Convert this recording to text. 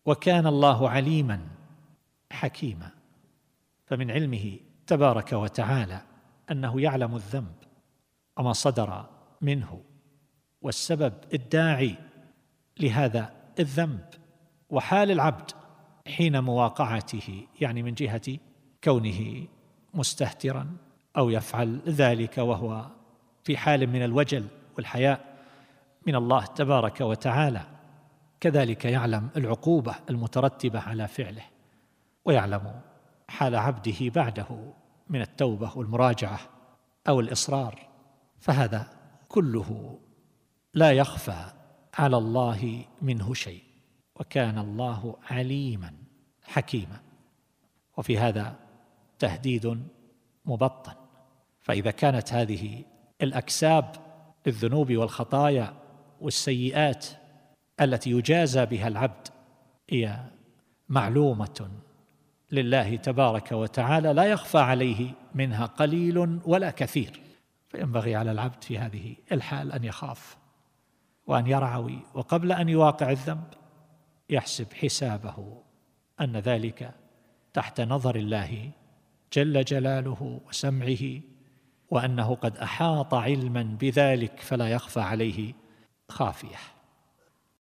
وكان الله عليما حكيما. فمن علمه تبارك وتعالى أنه يعلم الذنب وما صدر منه والسبب الداعي لهذا الذنب وحال العبد حين مواقعته، يعني من جهة كونه مستهترا أو يفعل ذلك وهو في حال من الوجل والحياء من الله تبارك وتعالى. كذلك يعلم العقوبة المترتبة على فعله، ويعلم حال عبده بعده من التوبة والمراجعة أو الإصرار، فهذا كله لا يخفى على الله منه شيء، وكان الله عليما حكيما. وفي هذا تهديد مبطن، فإذا كانت هذه الأكساب الذنوب والخطايا والسيئات التي يجازى بها العبد هي معلومة لله تبارك وتعالى لا يخفى عليه منها قليل ولا كثير، فينبغي على العبد في هذه الحال أن يخاف وأن يرعوي، وقبل أن يواقع الذنب يحسب حسابه أن ذلك تحت نظر الله جل جلاله وسمعه، وأنه قد أحاط علما بذلك فلا يخفى عليه خافية.